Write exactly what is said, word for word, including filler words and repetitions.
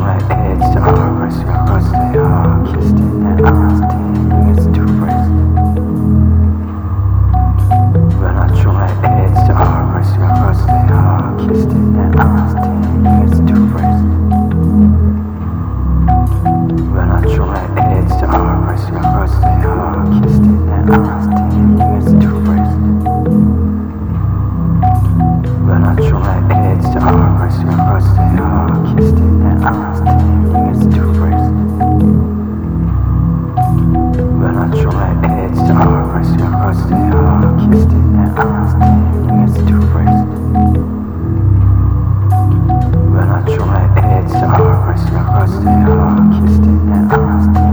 try it's the hours because they are kissed in the honesty is too fresh. When I try it's the hours because they are kissed in the honesty is too fresh. When I try it's the hours because they are kissed in the honesty is too fresh. When I try it's the hours because they are kissed in the honesty is too fresh. When I try it's the hours because they are kissed in the honesty is too fresh. When I try it's the hours because they are kissed in the honesty